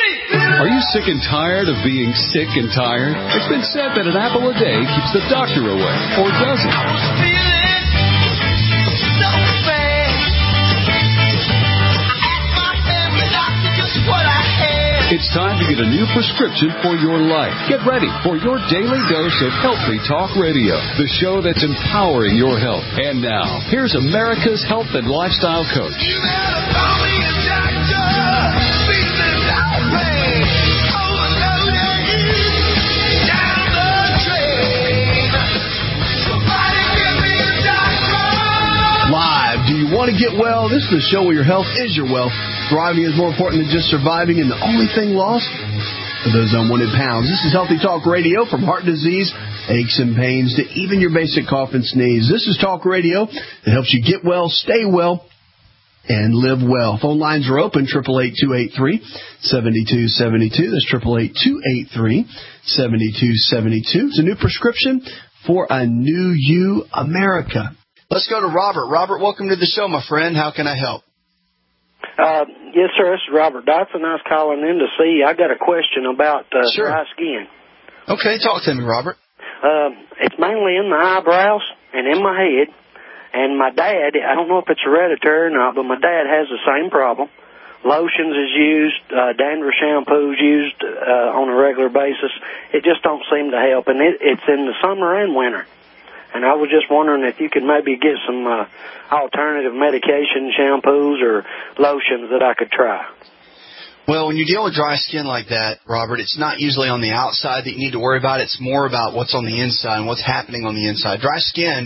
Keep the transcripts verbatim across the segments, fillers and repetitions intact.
Are you sick and tired of being sick and tired? It's been said that an apple a day keeps the doctor away, or does it? It's time to get a new prescription for your life. Get ready for your daily dose of Healthy Talk Radio, the show that's empowering your health. And now, here's America's health and lifestyle coach. You gotta call me a doctor. Please don't pay. Overloaded down the drain. Somebody give me a doctor. Live. Do you want to get well? This is the show where your health is your wealth. Thriving is more important than just surviving, and the only thing lost are those unwanted pounds. This is Healthy Talk Radio, from heart disease, aches and pains, to even your basic cough and sneeze. This is Talk Radio that helps you get well, stay well, and live well. Phone lines are open, eight eight eight, two eight three, seven two seven two. That's eight eight eight, two eight three, seven two seven two. It's a new prescription for a new you, America. Let's go to Robert. Robert, welcome to the show, my friend. How can I help? Uh, yes, sir. This is Robert Dotson. I was calling in to see. I got a question about uh, sure. dry skin. Okay, talk to me, Robert. Uh, it's mainly in the eyebrows and in my head. And my dad, I don't know if it's hereditary or not, but my dad has the same problem. Lotions is used, uh, dandruff shampoo is used uh, on a regular basis. It just don't seem to help, and it, it's in the summer and winter. And I was just wondering if you could maybe get some uh, alternative medication, shampoos, or lotions that I could try. Well, when you deal with dry skin like that, Robert, it's not usually on the outside that you need to worry about. It's more about what's on the inside and what's happening on the inside. Dry skin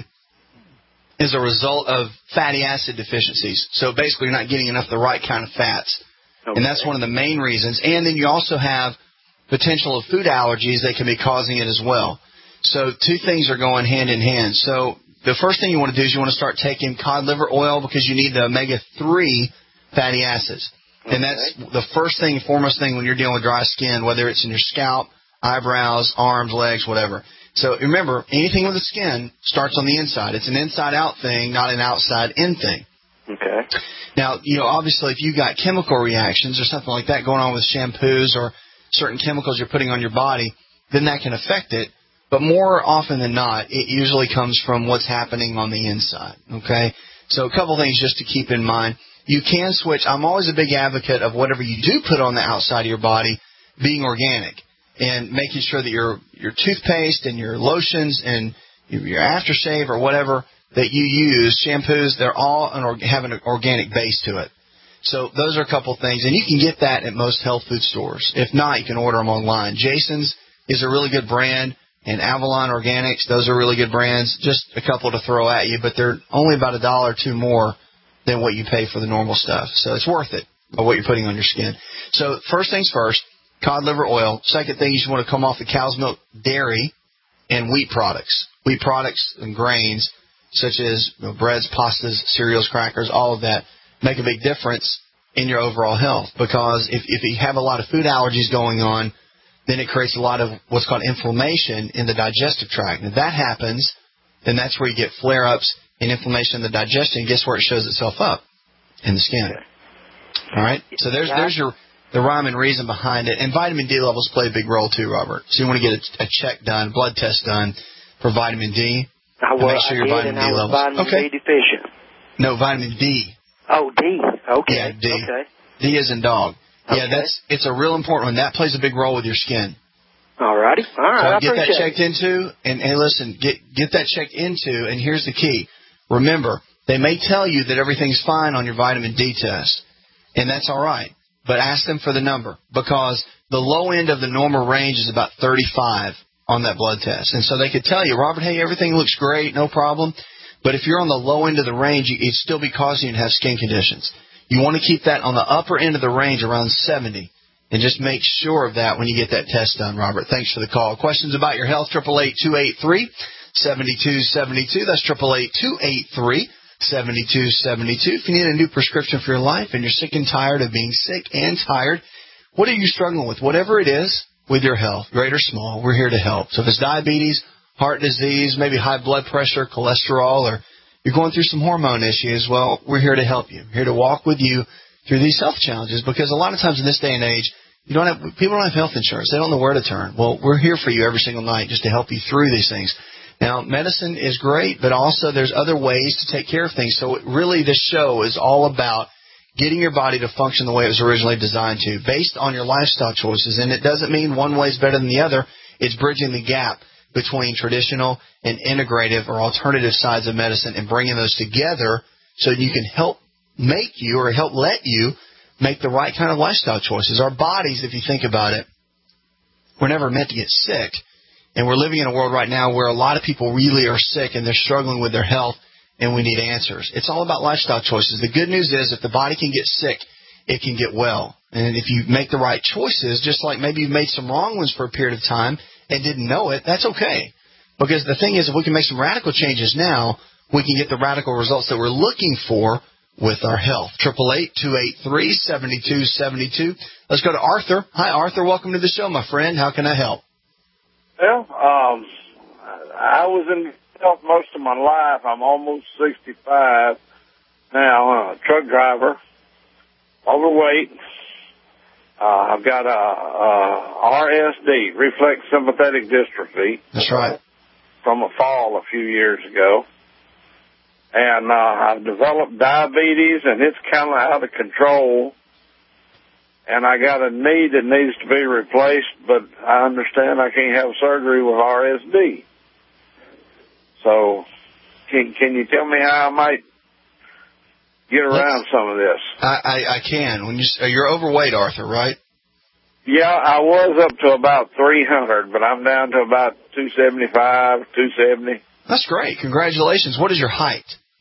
is a result of fatty acid deficiencies. So basically you're not getting enough of the right kind of fats. Okay. And that's one of the main reasons. And then you also have potential of food allergies that can be causing it as well. So two things are going hand in hand. So the first thing you want to do is you want to start taking cod liver oil because you need the omega three fatty acids. Okay. And that's the first thing, foremost thing when you're dealing with dry skin, whether it's in your scalp, eyebrows, arms, legs, whatever. So remember, anything with the skin starts on the inside. It's an inside-out thing, not an outside-in thing. Okay. Now, you know, obviously if you've got chemical reactions or something like that going on with shampoos or certain chemicals you're putting on your body, then that can affect it. But more often than not, it usually comes from what's happening on the inside, okay? So a couple things just to keep in mind. You can switch. I'm always a big advocate of whatever you do put on the outside of your body being organic and making sure that your your toothpaste and your lotions and your aftershave or whatever that you use, shampoos, they're all an, have an organic base to it. So those are a couple things. And you can get that at most health food stores. If not, you can order them online. Jason's is a really good brand. And Avalon Organics, those are really good brands. Just a couple to throw at you, but they're only about a dollar or two more than what you pay for the normal stuff. So it's worth it by what you're putting on your skin. So first things first, cod liver oil. Second thing, you should want to come off the cow's milk, dairy, and wheat products. Wheat products and grains, such as you know, breads, pastas, cereals, crackers, all of that, make a big difference in your overall health. Because if, if you have a lot of food allergies going on, then it creates a lot of what's called inflammation in the digestive tract. And if that happens, then that's where you get flare-ups and inflammation in the digestion. And guess where it shows itself up? In the skin. All right? So there's there's your the rhyme and reason behind it. And vitamin D levels play a big role too, Robert. So you want to get a, a check done, blood test done for vitamin D. I, well, make sure I your did, vitamin and D I was levels. vitamin Okay. D deficient. No, vitamin D. Oh, D. Okay. Yeah, D. Okay. D as in dog. Okay. Yeah, that's it's a real important one. That plays a big role with your skin. All righty. All right. So I get that appreciate checked it. into, and, and listen, get get that checked into, and here's the key. Remember, they may tell you that everything's fine on your vitamin D test, and that's all right. But ask them for the number, because the low end of the normal range is about thirty-five on that blood test. And so they could tell you, Robert, hey, everything looks great, no problem. But if you're on the low end of the range, it'd still be causing you to have skin conditions. You want to keep that on the upper end of the range, around seventy. And just make sure of that when you get that test done, Robert. Thanks for the call. Questions about your health, eight eight eight, two eight three, seven two seven two. That's eight eight eight, two eight three, seven two seven two. If you need a new prescription for your life and you're sick and tired of being sick and tired, what are you struggling with? Whatever it is with your health, great or small, we're here to help. So if it's diabetes, heart disease, maybe high blood pressure, cholesterol, or you're going through some hormone issues, well, we're here to help you. We're here to walk with you through these health challenges, because a lot of times in this day and age, You don't have people don't have health insurance. They don't know where to turn. Well, we're here for you every single night just to help you through these things. Now, medicine is great, but also there's other ways to take care of things. So really this show is all about getting your body to function the way it was originally designed to, based on your lifestyle choices. And it doesn't mean one way is better than the other. It's bridging the gap between traditional and integrative or alternative sides of medicine and bringing those together so you can help make you or help let you make the right kind of lifestyle choices. Our bodies, if you think about it, we're never meant to get sick. And we're living in a world right now where a lot of people really are sick and they're struggling with their health, and we need answers. It's all about lifestyle choices. The good news is if the body can get sick, it can get well. And if you make the right choices, just like maybe you've made some wrong ones for a period of time and didn't know it, that's okay. Because the thing is, if we can make some radical changes now, we can get the radical results that we're looking for with our health. eight eight eight, two eight three, seven two seven two. Let's go to Arthur. Hi, Arthur. Welcome to the show, my friend. How can I help? Well, um, I was in health most of my life. I'm almost sixty-five now. I'm a truck driver, overweight. Uh, I've got a, a R S D, reflex sympathetic dystrophy. That's right. From a fall a few years ago. And uh, I've developed diabetes, and it's kind of out of control. And I got a knee that needs to be replaced, but I understand I can't have surgery with R S D. So can can you tell me how I might get around Let's, some of this? I, I, I can. When you, you're overweight, Arthur, right? Yeah, I was up to about three hundred, but I'm down to about two seventy-five, two seventy. That's great. Congratulations. What is your height?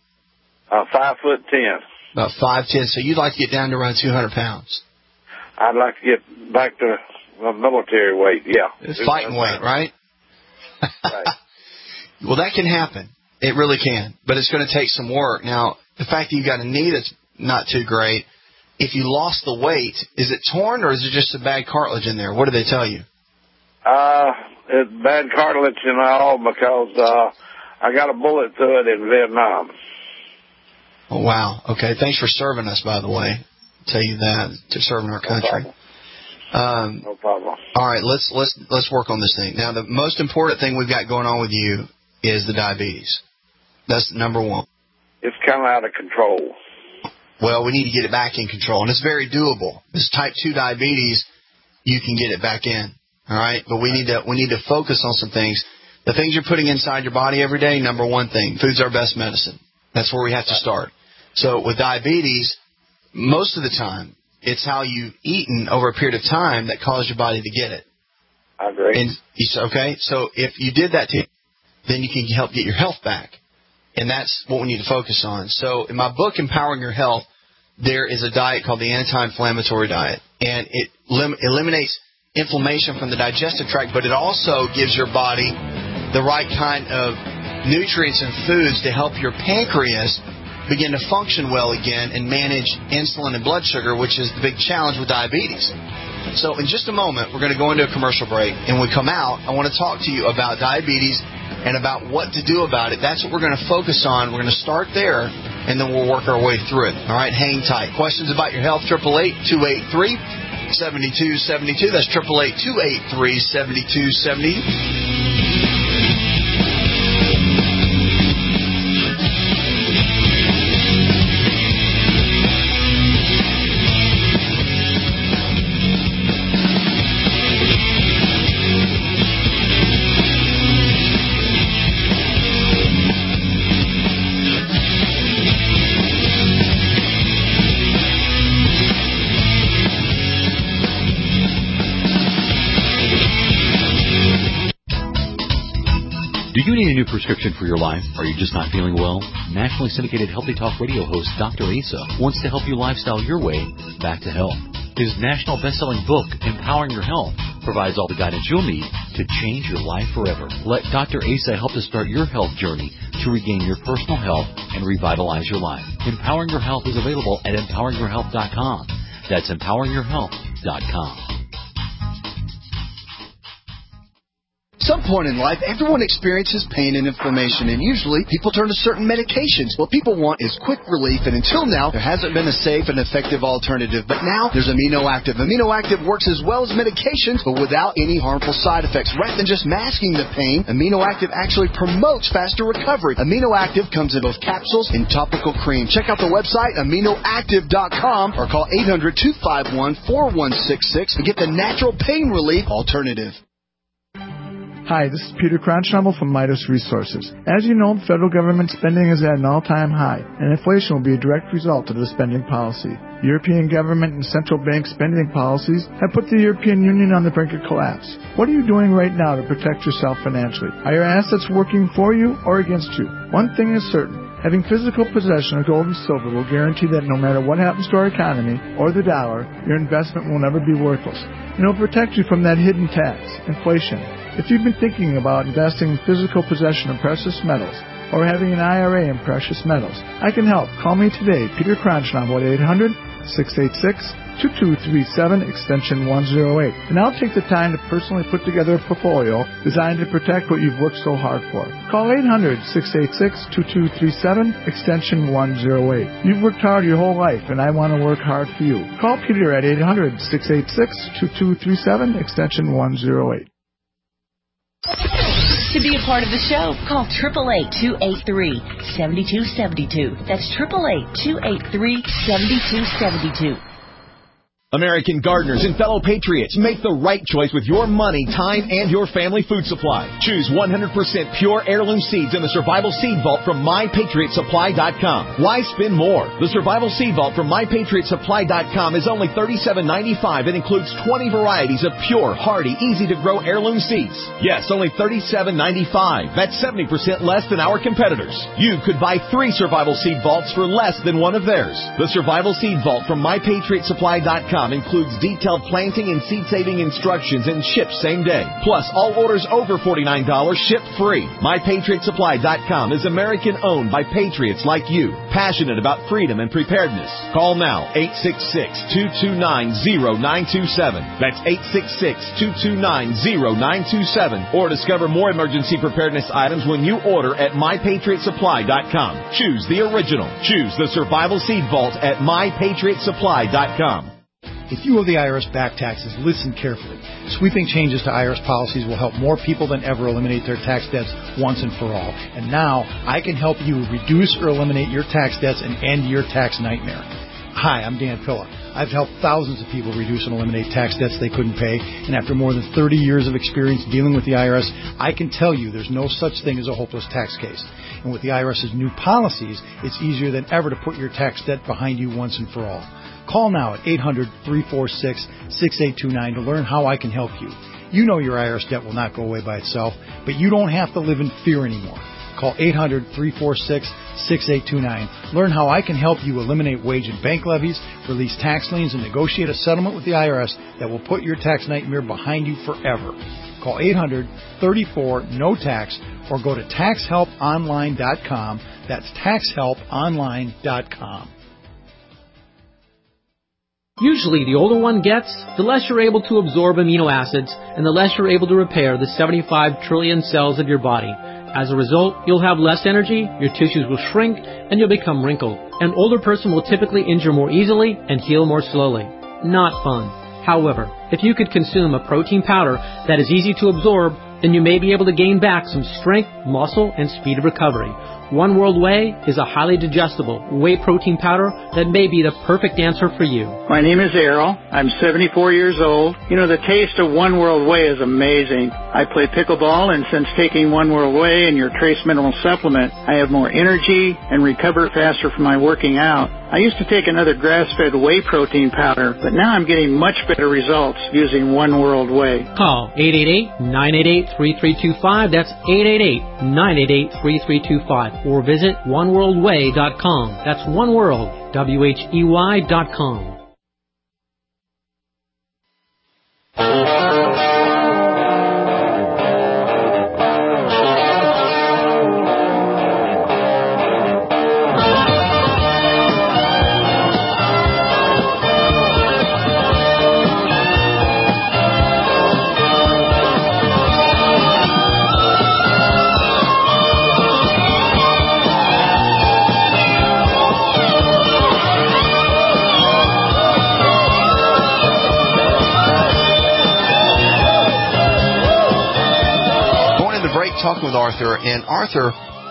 Uh, five foot ten. About five ten. So you'd like to get down to around two hundred pounds. I'd like to get back to uh, military weight, yeah. It's fighting weight, right? Right. Well, that can happen. It really can. But it's going to take some work. Now, the fact that you've got a knee that's not too great, if you lost the weight, is it torn or is it just a bad cartilage in there? What do they tell you? Uh, it's bad cartilage and all because uh, I got a bullet through it in Vietnam. Oh, wow. Okay. Thanks for serving us, by the way. Tell you that, to serving our country. No problem. Um, no problem. All right, let's let's let's work on this thing. Now, the most important thing we've got going on with you is the diabetes. That's number one. It's kind of out of control. Well, we need to get it back in control, and it's very doable. This type two diabetes, you can get it back in. All right, but we need to we need to focus on some things. The things you're putting inside your body every day. Number one thing, food's our best medicine. That's where we have to start. So with diabetes, most of the time, it's how you've eaten over a period of time that caused your body to get it. I agree. And okay, so if you did that to you, then you can help get your health back. And that's what we need to focus on. So in my book, Empowering Your Health, there is a diet called the anti-inflammatory diet. And it lim- eliminates inflammation from the digestive tract, but it also gives your body the right kind of nutrients and foods to help your pancreas begin to function well again and manage insulin and blood sugar, which is the big challenge with diabetes. So in just a moment, we're going to go into a commercial break. And when we come out, I want to talk to you about diabetes and about what to do about it. That's what we're going to focus on. We're going to start there, and then we'll work our way through it. All right, hang tight. Questions about your health, eight eight eight, two eight three, seven two seven two. That's eight eight eight, two eight three, seven two seven two. Do you need a new prescription for your life? Are you just not feeling well? Nationally syndicated Healthy Talk radio host Doctor Asa wants to help you lifestyle your way back to health. His national best-selling book, Empowering Your Health, provides all the guidance you'll need to change your life forever. Let Doctor Asa help to start your health journey to regain your personal health and revitalize your life. Empowering Your Health is available at empowering your health dot com. That's empowering your health dot com. Some point in life, everyone experiences pain and inflammation, and usually people turn to certain medications. What people want is quick relief, and until now, there hasn't been a safe and effective alternative. But now, there's Amino Active. Amino Active works as well as medications, but without any harmful side effects. Rather than just masking the pain, Amino Active actually promotes faster recovery. Amino Active comes in both capsules and topical cream. Check out the website, amino active dot com, or call eight hundred, two five one, four one six six and get the natural pain relief alternative. Hi, this is Peter Cronschnabel from Midas Resources. As you know, the federal government spending is at an all-time high, and inflation will be a direct result of the spending policy. European government and central bank spending policies have put the European Union on the brink of collapse. What are you doing right now to protect yourself financially? Are your assets working for you or against you? One thing is certain. Having physical possession of gold and silver will guarantee that no matter what happens to our economy or the dollar, your investment will never be worthless. And it will protect you from that hidden tax, inflation. If you've been thinking about investing in physical possession of precious metals or having an I R A in precious metals, I can help. Call me today, Peter Cronschnabel, at eight hundred, six eight six, two two three seven, extension one oh eight. And I'll take the time to personally put together a portfolio designed to protect what you've worked so hard for. Call eight hundred, six eight six, two two three seven, extension one oh eight. You've worked hard your whole life, and I want to work hard for you. Call Peter at eight hundred, six eight six, two two three seven, extension one oh eight. To be a part of the show, call eight eight eight, two eight three, seven two seven two. That's eight eight eight, two eight three, seven two seven two. American gardeners and fellow patriots, make the right choice with your money, time, and your family food supply. Choose one hundred percent pure heirloom seeds in the Survival Seed Vault from my patriot supply dot com. Why spend more? The Survival Seed Vault from my patriot supply dot com is only thirty-seven ninety-five and includes twenty varieties of pure, hardy, easy-to-grow heirloom seeds. Yes, only thirty-seven ninety-five. That's seventy percent less than our competitors. You could buy three Survival Seed Vaults for less than one of theirs. The Survival Seed Vault from my patriot supply dot com includes detailed planting and seed-saving instructions and ships same day. Plus, all orders over forty-nine dollars ship free. my patriot supply dot com is American-owned by patriots like you, passionate about freedom and preparedness. Call now, eight six six, two two nine, zero nine two seven. That's eight six six, two two nine, zero nine two seven. Or discover more emergency preparedness items when you order at my patriot supply dot com. Choose the original. Choose the Survival Seed Vault at my patriot supply dot com. If you owe the I R S back taxes, listen carefully. Sweeping changes to I R S policies will help more people than ever eliminate their tax debts once and for all. And now, I can help you reduce or eliminate your tax debts and end your tax nightmare. Hi, I'm Dan Pilla. I've helped thousands of people reduce and eliminate tax debts they couldn't pay, and after more than thirty years of experience dealing with the I R S, I can tell you there's no such thing as a hopeless tax case. And with the IRS's new policies, it's easier than ever to put your tax debt behind you once and for all. Call now at eight hundred, three four six, six eight two nine to learn how I can help you. You know your I R S debt will not go away by itself, but you don't have to live in fear anymore. Call eight hundred, three four six, six eight two nine. Learn how I can help you eliminate wage and bank levies, release tax liens, and negotiate a settlement with the I R S that will put your tax nightmare behind you forever. Call eight hundred, three four, N O T A X or go to tax help online dot com. That's tax help online dot com. Usually, the older one gets, the less you're able to absorb amino acids, and the less you're able to repair the seventy-five trillion cells of your body. As a result, you'll have less energy, your tissues will shrink, and you'll become wrinkled. An older person will typically injure more easily and heal more slowly. Not fun. However, if you could consume a protein powder that is easy to absorb, then you may be able to gain back some strength, muscle, and speed of recovery. One World Whey is a highly digestible whey protein powder that may be the perfect answer for you. My name is Errol. I'm seventy-four years old. You know, the taste of One World Whey is amazing. I play pickleball, and since taking One World Whey and your Trace Mineral Supplement, I have more energy and recover faster from my working out. I used to take another grass-fed whey protein powder, but now I'm getting much better results using One World Whey. Call eight eight eight, nine eight eight, three three two five. That's eight eight eight, nine eight eight, three three two five. Or visit one world way dot com. That's One World, W H E Y dot com. talking with Arthur, and Arthur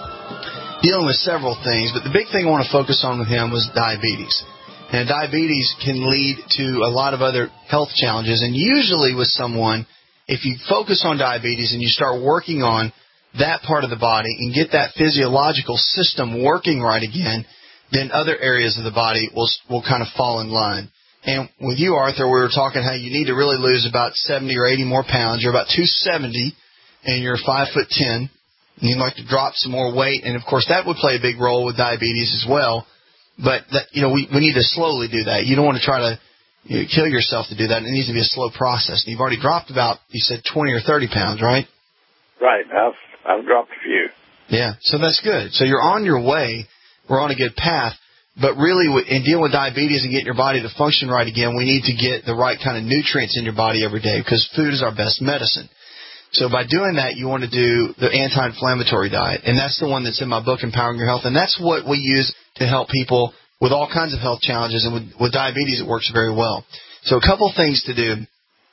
dealing with several things, but the big thing I want to focus on with him was diabetes. And diabetes can lead to a lot of other health challenges, and usually with someone, if you focus on diabetes and you start working on that part of the body and get that physiological system working right again, then other areas of the body will will kind of fall in line. And with you, Arthur, we were talking how you need to really lose about seventy or eighty more pounds. You're about two seventy, and you're five foot ten. And you'd like to drop some more weight, and of course that would play a big role with diabetes as well. But that, you know, we we need to slowly do that. You don't want to try to you know, kill yourself to do that. It needs to be a slow process. And you've already dropped about, you said twenty or thirty pounds, right? Right. I've I've dropped a few. Yeah. So that's good. So you're on your way. We're on a good path. But really, in dealing with diabetes and getting your body to function right again, we need to get the right kind of nutrients in your body every day because food is our best medicine. So by doing that, you want to do the anti-inflammatory diet, and that's the one that's in my book, Empowering Your Health, and that's what we use to help people with all kinds of health challenges, and with, with diabetes it works very well. So a couple things to do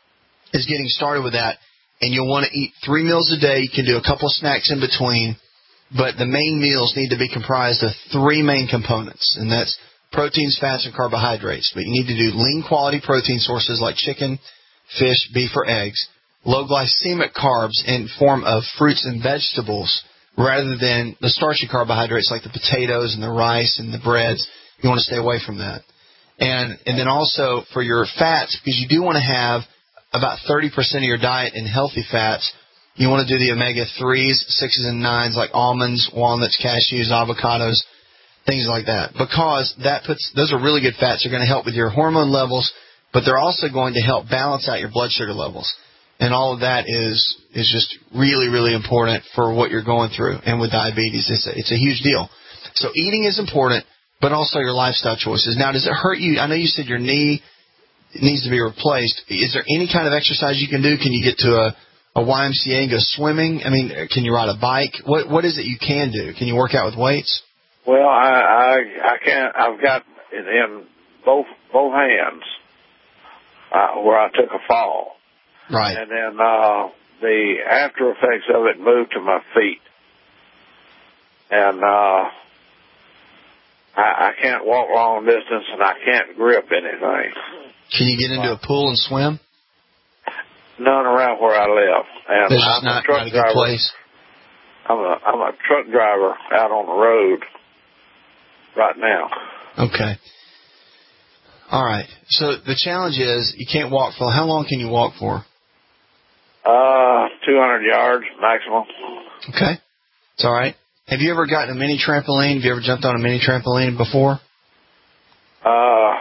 is getting started with that, and you'll want to eat three meals a day. You can do a couple of snacks in between, but the main meals need to be comprised of three main components, and that's proteins, fats, and carbohydrates. But you need to do lean quality protein sources like chicken, fish, beef, or eggs. Low glycemic carbs in form of fruits and vegetables rather than the starchy carbohydrates like the potatoes and the rice and the breads. You want to stay away from that. And and then also for your fats, because you do want to have about thirty percent of your diet in healthy fats, you want to do the omega threes, sixes, and nines like almonds, walnuts, cashews, avocados, things like that. Because that puts those are really good fats. They're going to help with your hormone levels, but they're also going to help balance out your blood sugar levels. And all of that is is just really, really important for what you're going through. And with diabetes, it's a, it's a huge deal. So eating is important, but also your lifestyle choices. Now, does it hurt you? I know you said your knee needs to be replaced. Is there any kind of exercise you can do? Can you get to a, a Y M C A and go swimming? I mean, can you ride a bike? What What is it you can do? Can you work out with weights? Well, I I, I can't. I've got it in both both hands uh, where I took a fall. Right. And then uh, the after effects of it moved to my feet. And uh, I, I can't walk long distance, and I can't grip anything. Can you get into a pool and swim? None around where I live. And There's I'm not, a truck not a good driver. place. I'm a, I'm a truck driver out on the road right now. Okay. All right. So the challenge is you can't walk for, how long can you walk for? Uh, two hundred yards maximum. Okay. It's all right. Have you ever gotten a mini trampoline? Have you ever jumped on a mini trampoline before? Uh,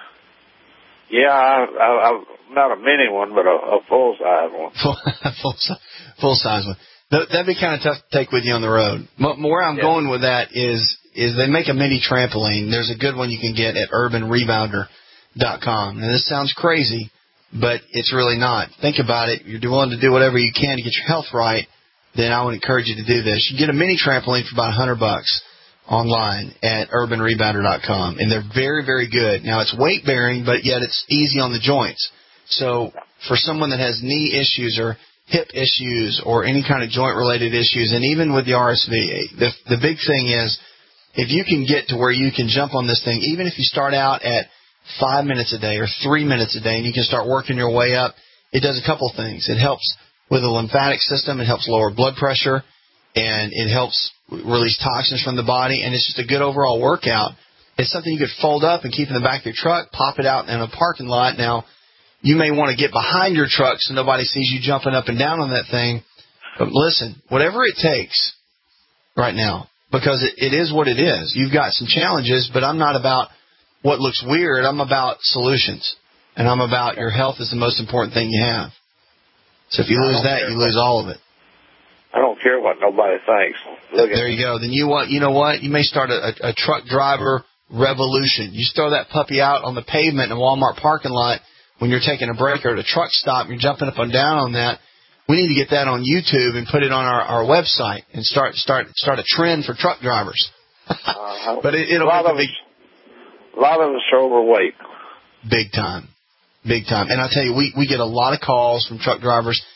yeah, I, I, I, not a mini one, but a, a full-size one. Full, full, full-size one. That'd be kind of tough to take with you on the road. Where I'm yeah. going with that is is they make a mini trampoline. There's a good one you can get at urban rebounder dot com. And this sounds crazy, but it's really not. Think about it. You're willing to do whatever you can to get your health right, then I would encourage you to do this. You get a mini trampoline for about one hundred bucks online at urban rebounder dot com, and they're very, very good. Now, it's weight-bearing, but yet it's easy on the joints. So for someone that has knee issues or hip issues or any kind of joint-related issues, and even with the R S V, the, the big thing is if you can get to where you can jump on this thing, even if you start out at five minutes a day or three minutes a day and you can start working your way up, it does a couple things. It helps with the lymphatic system. It helps lower blood pressure, and it helps release toxins from the body, and it's just a good overall workout. It's something you could fold up and keep in the back of your truck, pop it out in a parking lot. Now, you may want to get behind your truck so nobody sees you jumping up and down on that thing. But listen, whatever it takes right now, because it, it is what it is. You've got some challenges, but I'm not about what looks weird. I'm about solutions, and I'm about your health is the most important thing you have. So if you lose that, you lose all of it. I don't care what nobody thinks. Look there you go. Then you want, you know what? You may start a, a, a truck driver revolution. You throw that puppy out on the pavement in a Walmart parking lot when you're taking a break or at a truck stop and you're jumping up and down on that. We need to get that on YouTube and put it on our, our website and start start start a trend for truck drivers. uh, but it, it'll a lot make of a big, us, a lot of us are overweight. Big time. Big time. And I tell you, we, we get a lot of calls from truck drivers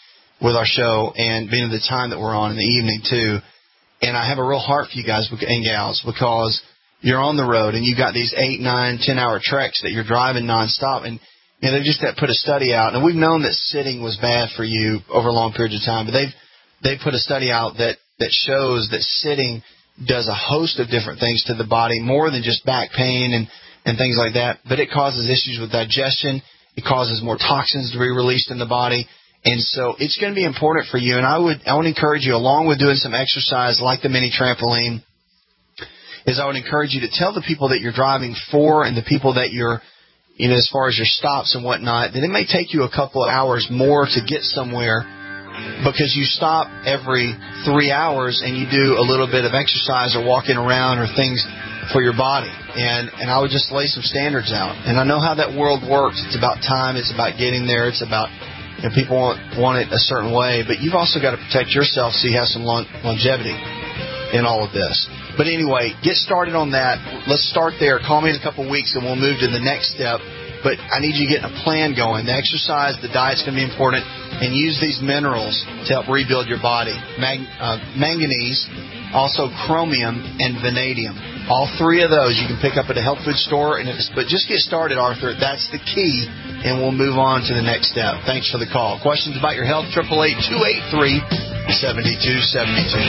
with our show and being at the time that we're on in the evening, too. And I have a real heart for you guys and gals because you're on the road and you've got these eight, nine, ten-hour treks that you're driving nonstop. And, you know, they just put a study out. And we've known that sitting was bad for you over long periods of time, but they've they put a study out that, that shows that sitting does a host of different things to the body, more than just back pain and, and things like that. But it causes issues with digestion. It causes more toxins to be released in the body. And so it's going to be important for you. And I would I would encourage you, along with doing some exercise like the mini trampoline, is I would encourage you to tell the people that you're driving for and the people that you're, you know, as far as your stops and whatnot, that it may take you a couple of hours more to get somewhere because you stop every three hours and you do a little bit of exercise or walking around or things for your body. And, and I would just lay some standards out. And I know how that world works. It's about time. It's about getting there. It's about, you know, people want, want it a certain way. But you've also got to protect yourself so you have some long, longevity in all of this. But anyway, get started on that. Let's start there. Call me in a couple of weeks and we'll move to the next step. But I need you getting a plan going. The exercise, the diet's going to be important. And use these minerals to help rebuild your body. Mag, uh, manganese, also chromium, and vanadium. All three of those you can pick up at a health food store. And it's, but just get started, Arthur. That's the key. And we'll move on to the next step. Thanks for the call. Questions about your health, eight eight eight, two eight three, seven two seven two.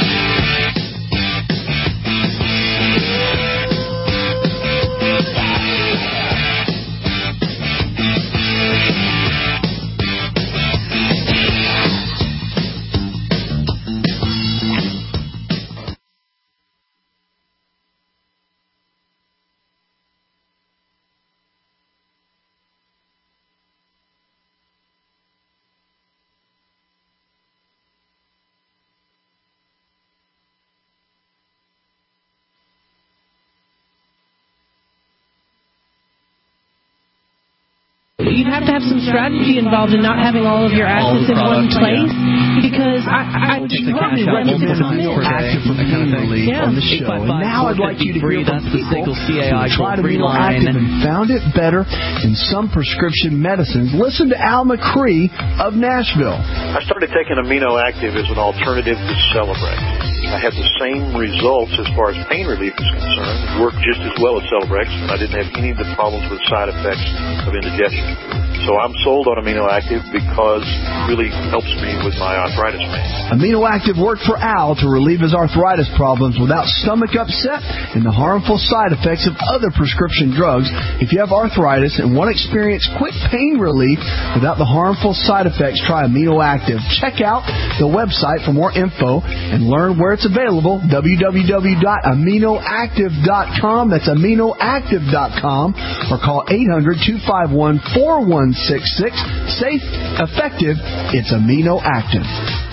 You'd have to have some strategy involved in not having all of your assets in one place, because I, I, I just probably active for pain relief on the show. And now I'd like you to hear from people who tried Amino Active and found it better in some prescription medicines. Listen to Al McCree of Nashville. I started taking Amino Active as an alternative to Celebrex. I had the same results as far as pain relief is concerned. It worked just as well as Celebrex, and I didn't have any of the problems with side effects of indigestion. So I'm sold on Amino Active because it really helps me with my arthritis pain. Amino Active worked for Al to relieve his arthritis problems without stomach upset and the harmful side effects of other prescription drugs. If you have arthritis and want to experience quick pain relief without the harmful side effects, try Amino Active. Check out the website for more info and learn where it's available, w w w dot amino active dot com. That's amino active dot com, or call eight hundred, two five one, four one six six. Safe, effective, it's Amino Active.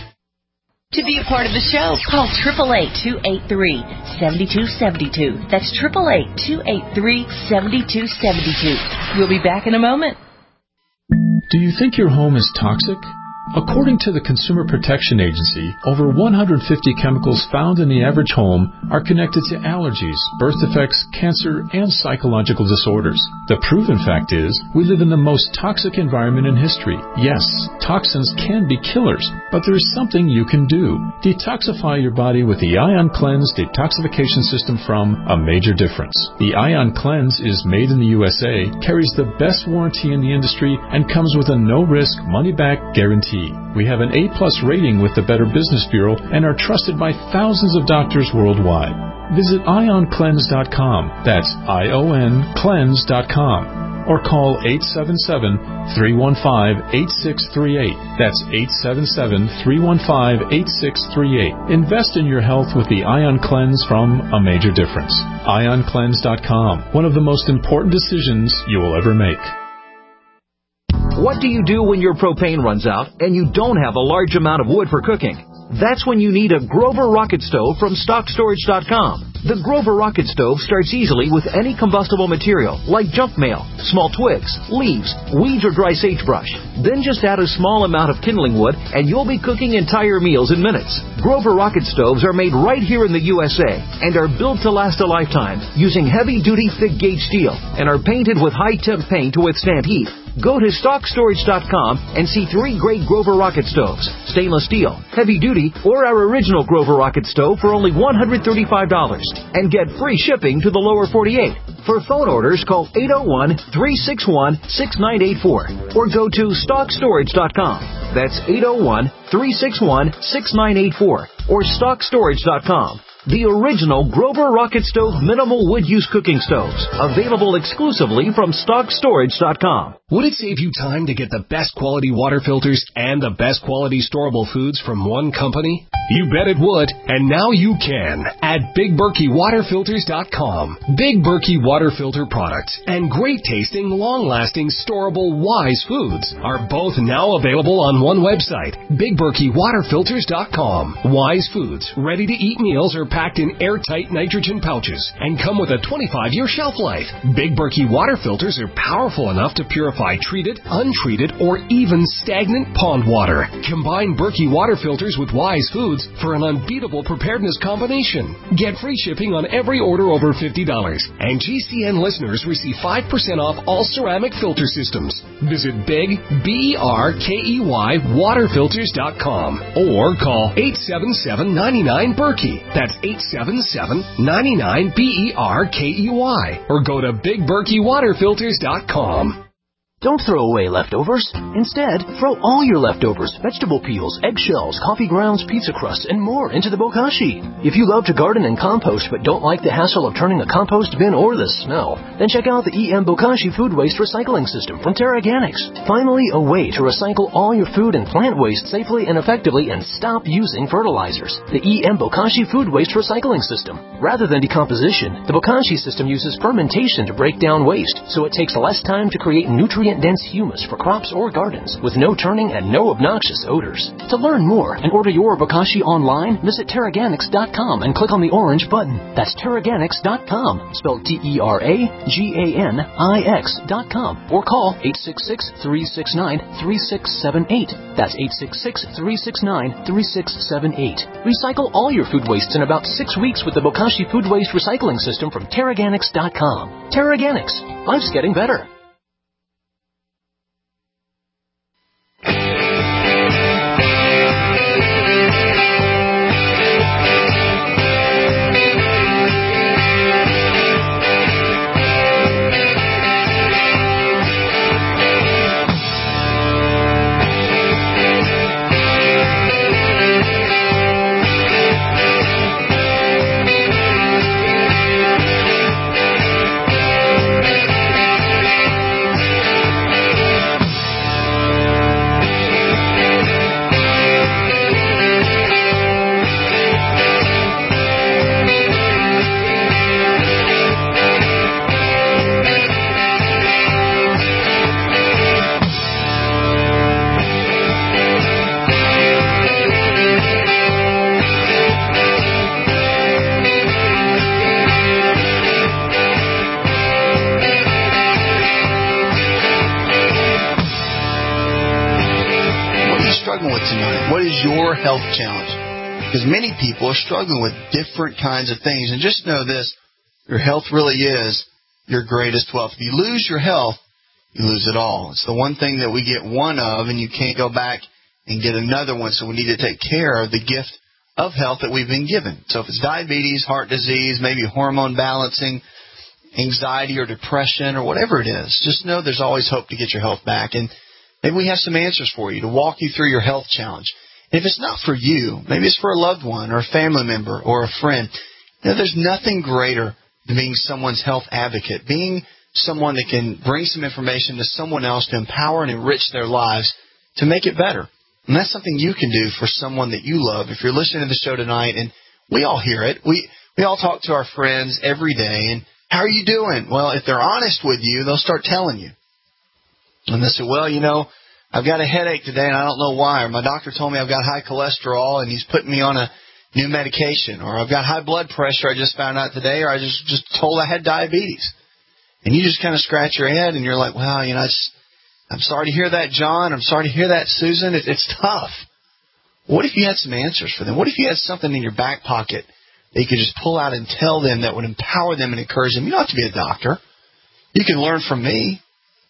To be a part of the show, call eight eight eight, two eight three, seven two seven two. That's eight eight eight, two eight three, seven two seven two. We'll be back in a moment. Do you think your home is toxic? According to the Consumer Protection Agency, over one hundred fifty chemicals found in the average home are connected to allergies, birth defects, cancer, and psychological disorders. The proven fact is, we live in the most toxic environment in history. Yes, toxins can be killers, but there is something you can do. Detoxify your body with the Ion Cleanse detoxification system from A Major Difference. The Ion Cleanse is made in the U S A, carries the best warranty in the industry, and comes with a no-risk, money-back guarantee. We have an A plus rating with the Better Business Bureau and are trusted by thousands of doctors worldwide. Visit ion cleanse dot com. That's I O N cleanse dot com. Or call eight seven seven, three one five, eight six three eight. That's eight seven seven, three one five, eight six three eight. Invest in your health with the Ion Cleanse from A Major Difference. ion cleanse dot com. One of the most important decisions you will ever make. What do you do when your propane runs out and you don't have a large amount of wood for cooking? That's when you need a Grover Rocket Stove from stock storage dot com. The Grover Rocket Stove starts easily with any combustible material like junk mail, small twigs, leaves, weeds, or dry sagebrush. Then just add a small amount of kindling wood and you'll be cooking entire meals in minutes. Grover Rocket Stoves are made right here in the U S A and are built to last a lifetime using heavy-duty thick-gauge steel and are painted with high-temp paint to withstand heat. Go to stock storage dot com and see three great Grover rocket stoves, stainless steel, heavy duty, or our original Grover rocket stove for only one hundred thirty-five dollars and get free shipping to the lower forty-eight. For phone orders, call eight oh one, three six one, six nine eight four or go to stock storage dot com. That's eight oh one, three six one, six nine eight four or stock storage dot com. The original Grover Rocket Stove minimal wood use cooking stoves, available exclusively from stock storage dot com. Would it save you time to get the best quality water filters and the best quality storable foods from one company? You bet it would, and now you can at Big Berkey Water Filters dot com. Big Berkey water filter products and great tasting, long-lasting, storable Wise foods are both now available on one website, Big Berkey Water Filters dot com. Wise foods, ready-to-eat meals are packed in airtight nitrogen pouches and come with a twenty-five year shelf life. Big Berkey water filters are powerful enough to purify treated, untreated, or even stagnant pond water. Combine Berkey water filters with Wise foods for an unbeatable preparedness combination. Get free shipping on every order over fifty dollars, and G C N listeners receive five percent off all ceramic filter systems. Visit Big, B E R K E Y, water filters dot com or call eight seven seven, nine nine, Berkey. That's eight seven seven, nine nine, B E R K E Y or go to Big Berkey Water Filters dot com. Don't throw away leftovers. Instead, throw all your leftovers, vegetable peels, eggshells, coffee grounds, pizza crusts, and more into the bokashi. If you love to garden and compost but don't like the hassle of turning a compost bin or the smell, then check out the E M Bokashi Food Waste Recycling System from TerraGanix. Finally, a way to recycle all your food and plant waste safely and effectively and stop using fertilizers. The E M Bokashi Food Waste Recycling System. Rather than decomposition, the Bokashi system uses fermentation to break down waste, so it takes less time to create nutrient dense humus for crops or gardens with no turning and no obnoxious odors. To learn more and order your bokashi online, visit Terraganix dot com and click on the orange button. That's Terraganix dot com, spelled T E R A G A N I X dot com, or call eight six six, three six nine, three six seven eight. That's eight six six, three six nine, three six seven eight. Recycle all your food wastes in about six weeks with the Bokashi Food Waste Recycling System from Terraganix dot com. Terraganix. Life's getting better. What is your health challenge? Because many people are struggling with different kinds of things. And just know this, your health really is your greatest wealth. If you lose your health, you lose it all. It's the one thing that we get one of, and you can't go back and get another one. So we need to take care of the gift of health that we've been given. So if it's diabetes, heart disease, maybe hormone balancing, anxiety or depression or whatever it is, just know there's always hope to get your health back. And maybe we have some answers for you to walk you through your health challenge. And if it's not for you, maybe it's for a loved one or a family member or a friend. You know, there's nothing greater than being someone's health advocate, being someone that can bring some information to someone else to empower and enrich their lives to make it better. And that's something you can do for someone that you love. If you're listening to the show tonight, and we all hear it, we, we all talk to our friends every day, and how are you doing? Well, if they're honest with you, they'll start telling you. And they say, well, you know, I've got a headache today and I don't know why. Or my doctor told me I've got high cholesterol and he's putting me on a new medication. Or I've got high blood pressure I just found out today. Or I just, just told I had diabetes. And you just kind of scratch your head and you're like, wow, you know, it's, I'm sorry to hear that, John. I'm sorry to hear that, Susan. It, it's tough. What if you had some answers for them? What if you had something in your back pocket that you could just pull out and tell them that would empower them and encourage them? You don't have to be a doctor. You can learn from me.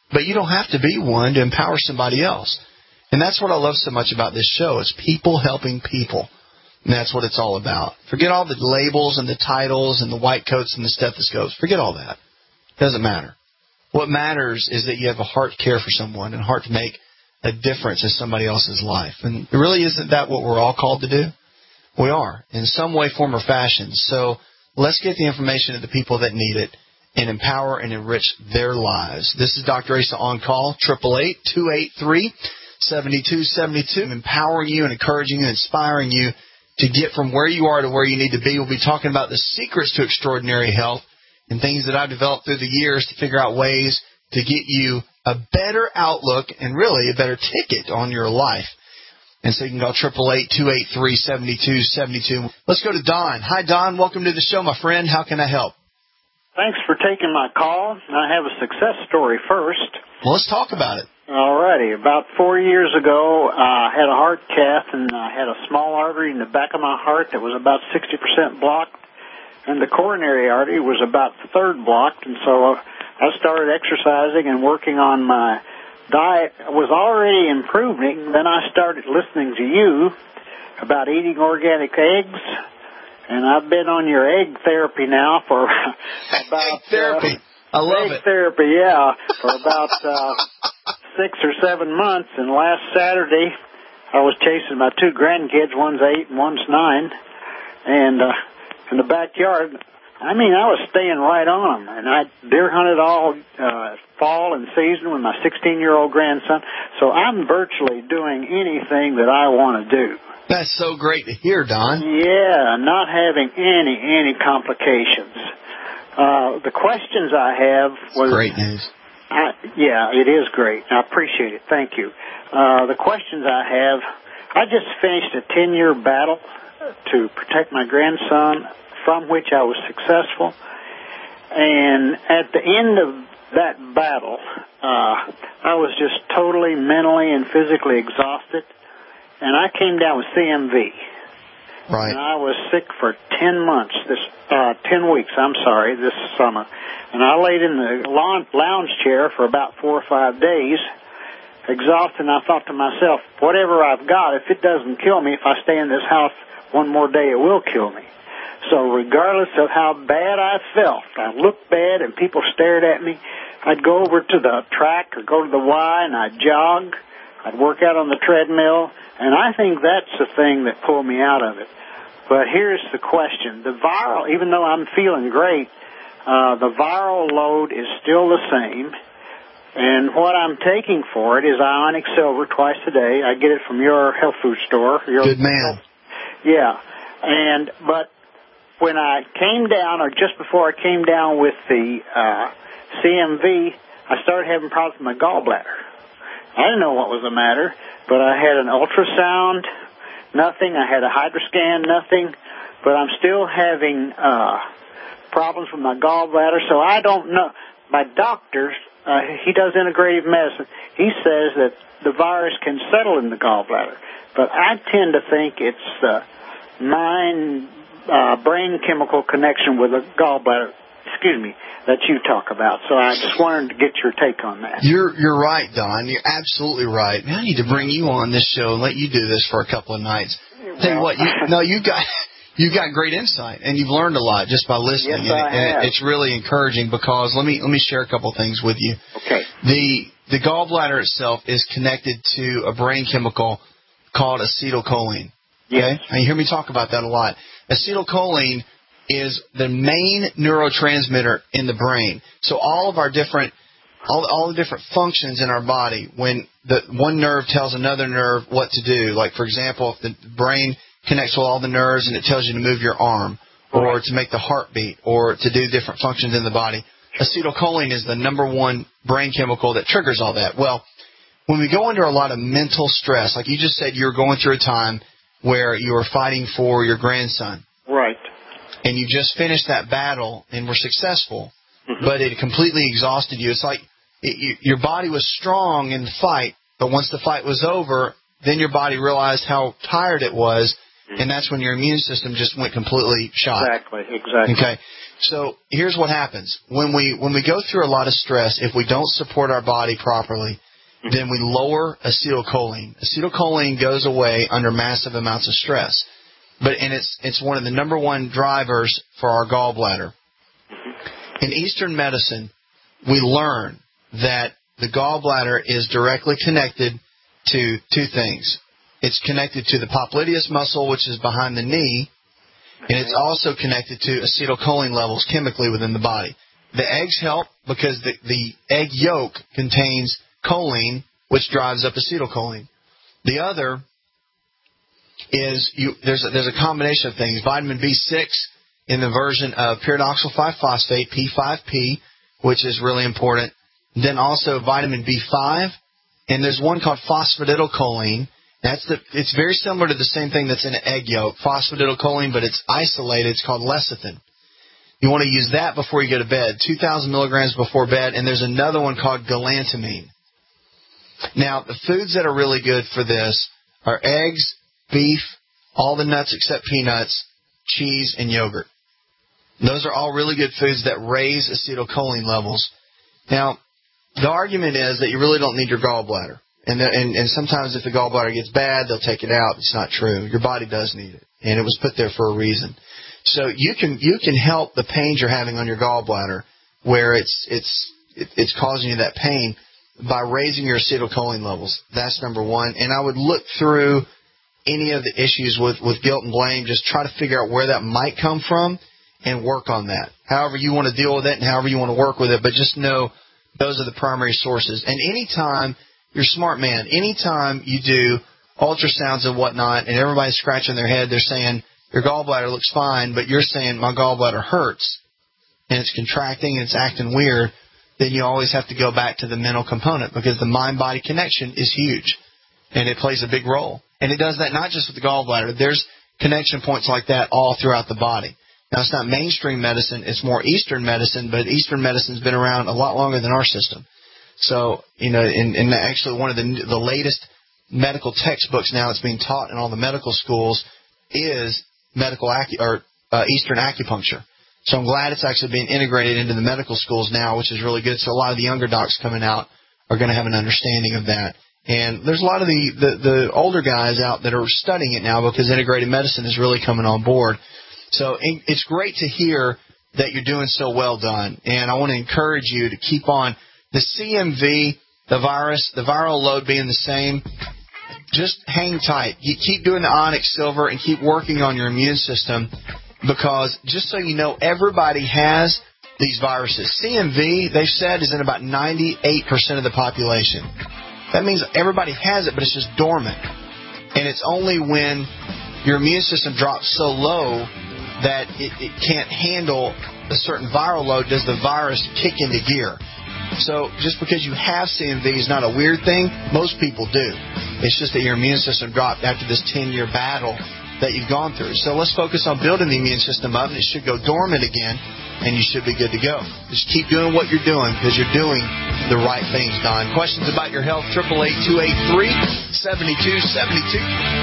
But you don't have to be one to empower somebody else. And that's what I love so much about this show, is people helping people. And that's what it's all about. Forget all the labels and the titles and the white coats and the stethoscopes. Forget all that. It doesn't matter. What matters is that you have a heart to care for someone and a heart to make a difference in somebody else's life. And really, isn't that what we're all called to do? We are, in some way, form, or fashion. So let's get the information to the people that need it and empower and enrich their lives. This is Doctor Asa on call, eight eight eight, two eight three, seven two seven two. Empowering you and encouraging you and inspiring you to get from where you are to where you need to be. We'll be talking about the secrets to extraordinary health and things that I've developed through the years to figure out ways to get you a better outlook and really a better ticket on your life. And so you can call eight eight eight, two eight three, seven two seven two. Let's go to Don. Hi, Don. Welcome to the show, my friend. How can I help? Thanks for taking my call. I have a success story first. Well, let's talk about it. All righty. About four years ago, uh, I had a heart cath, and I had a small artery in the back of my heart that was about sixty percent blocked, and the coronary artery was about a third blocked. And so I started exercising and working on my diet. I was already improving. Then I started listening to you about eating organic eggs. And I've been on your egg therapy now for about... Egg therapy. Uh, I love egg it. therapy, yeah, for about uh, six or seven months. And last Saturday, I was chasing my two grandkids. One's eight and one's nine. And uh, in the backyard, I mean, I was staying right on them. And I deer hunted all uh, fall and season with my sixteen-year-old grandson. So I'm virtually doing anything that I want to do. That's so great to hear, Don. Yeah, not having any, any complications. Uh, the questions I have was... Great news. I, yeah, it is great. I appreciate it. Thank you. Uh, the questions I have, I just finished a ten-year battle to protect my grandson, from which I was successful. And at the end of that battle, uh, I was just totally mentally and physically exhausted. And I came down with C M V. Right. And I was sick for ten months, this, uh, ten weeks, I'm sorry, this summer. And I laid in the lounge chair for about four or five days, exhausted, and I thought to myself, whatever I've got, if it doesn't kill me, if I stay in this house one more day, it will kill me. So regardless of how bad I felt, I looked bad and people stared at me, I'd go over to the track or go to the Y and I'd jog. I'd work out on the treadmill, and I think that's the thing that pulled me out of it. But here's the question. The viral, even though I'm feeling great, uh, the viral load is still the same, and what I'm taking for it is ionic silver twice a day. I get it from your health food store. Your Good man. Yeah, and but when I came down, or just before I came down with the uh, C M V, I started having problems with my gallbladder. I didn't know what was the matter, but I had an ultrasound, nothing. I had a hydroscan, nothing. But I'm still having uh, problems with my gallbladder, so I don't know. My doctor, uh, he does integrative medicine. He says that the virus can settle in the gallbladder. But I tend to think it's the mind, uh, brain chemical connection with the gallbladder. Excuse me, that you talk about. So I just wanted to get your take on that. You're you're right, Don. You're absolutely right. Man, I need to bring you on this show and let you do this for a couple of nights. Well, Tell you what, you, no, you got you got great insight, and you've learned a lot just by listening. Yes, and, I and have. It's really encouraging because let me let me share a couple of things with you. Okay. The the gallbladder itself is connected to a brain chemical called acetylcholine. Okay, yes. and you hear me talk about that a lot. Acetylcholine is the main neurotransmitter in the brain. So all of our different, all, all the different functions in our body, when the one nerve tells another nerve what to do, like, for example, if the brain connects with all the nerves and it tells you to move your arm or to make the heart beat or to do different functions in the body, acetylcholine is the number one brain chemical that triggers all that. Well, when we go under a lot of mental stress, like you just said, you're going through a time where you were fighting for your grandson. Right. And you just finished that battle and were successful, mm-hmm. but it completely exhausted you. It's like it, you, your body was strong in the fight, but once the fight was over, then your body realized how tired it was, mm-hmm. and that's when your immune system just went completely shot. Exactly, exactly. Okay. So here's what happens. When we when we go through a lot of stress, if we don't support our body properly, then we lower acetylcholine. Acetylcholine goes away under massive amounts of stress. But and it's it's one of the number one drivers for our gallbladder. In Eastern medicine, we learn that the gallbladder is directly connected to two things. It's connected to the popliteus muscle, which is behind the knee, and it's also connected to acetylcholine levels chemically within the body. The eggs help because the, the egg yolk contains choline, which drives up acetylcholine. The other is you, there's a, there's a combination of things. Vitamin B six in the version of pyridoxal five phosphate, P five P, which is really important. Then also vitamin B five, and there's one called phosphatidylcholine. That's the. It's very similar to the same thing that's in an egg yolk, phosphatidylcholine, but it's isolated. It's called lecithin. You want to use that before you go to bed, two thousand milligrams before bed, and there's another one called galantamine. Now, the foods that are really good for this are eggs, beef, all the nuts except peanuts, cheese, and yogurt. Those are all really good foods that raise acetylcholine levels. Now, the argument is that you really don't need your gallbladder. And, the, and, and sometimes if the gallbladder gets bad, they'll take it out. It's not true. Your body does need it, and it was put there for a reason. So you can you can help the pains you're having on your gallbladder where it's it's it, it's causing you that pain by raising your acetylcholine levels. That's number one. And I would look through any of the issues with, with guilt and blame, just try to figure out where that might come from and work on that. However you want to deal with it and however you want to work with it, but just know those are the primary sources. And anytime, you're a smart man, anytime you do ultrasounds and whatnot and everybody's scratching their head, they're saying, your gallbladder looks fine, but you're saying, my gallbladder hurts and it's contracting and it's acting weird, then you always have to go back to the mental component because the mind-body connection is huge and it plays a big role. And it does that not just with the gallbladder. There's connection points like that all throughout the body. Now, it's not mainstream medicine. It's more Eastern medicine, but Eastern medicine's been around a lot longer than our system. So, you know, and, and actually one of the, the latest medical textbooks now that's being taught in all the medical schools is medical acu- or uh, Eastern acupuncture. So I'm glad it's actually being integrated into the medical schools now, which is really good. So a lot of the younger docs coming out are going to have an understanding of that. And there's a lot of the, the, the older guys out that are studying it now because integrated medicine is really coming on board. So it's great to hear that you're doing so well done. And I want to encourage you to keep on. The C M V, the virus, the viral load being the same, just hang tight. You keep doing the Onyx Silver and keep working on your immune system because just so you know, everybody has these viruses. C M V, they've said, is in about ninety-eight percent of the population. That means everybody has it, but it's just dormant. And it's only when your immune system drops so low that it, it can't handle a certain viral load does the virus kick into gear. So just because you have C M V is not a weird thing. Most people do. It's just that your immune system dropped after this ten-year battle that you've gone through. So let's focus on building the immune system up, and it should go dormant again, and you should be good to go. Just keep doing what you're doing because you're doing the right things, Don. Questions about your health, eight eight eight, two eight three, seven two seven two.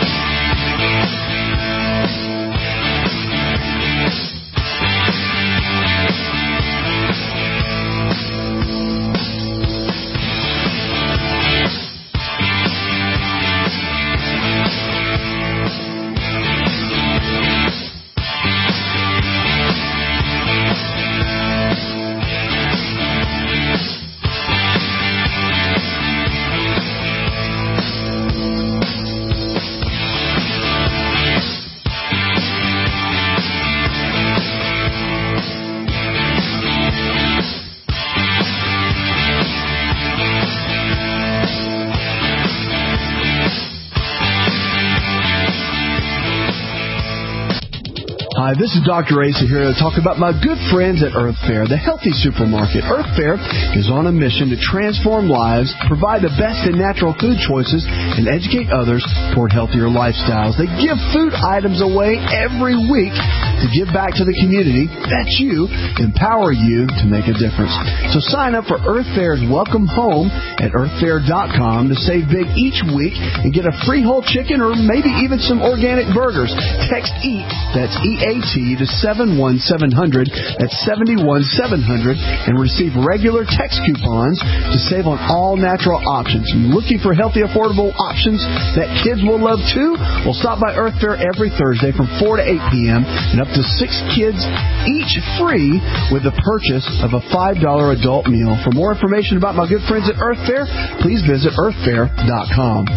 Hi, this is Doctor Asa here to talk about my good friends at Earth Fare, the healthy supermarket. Earth Fare is on a mission to transform lives, provide the best in natural food choices, and educate others toward healthier lifestyles. They give food items away every week to give back to the community. That's you. Empower you to make a difference. So sign up for Earth Fare's Welcome Home at earth fare dot com to save big each week and get a free whole chicken or maybe even some organic burgers. Text EAT, that's E A T to seven one seven hundred. That's seven one seven hundred. And receive regular text coupons to save on all natural options. You looking for healthy, affordable options that kids will love too? Well, stop by Earth Fare every Thursday from four to eight p.m. and up to six kids each free with the purchase of a five dollar adult meal. For more information about my good friends at Earth Fare, please visit earth fare dot com.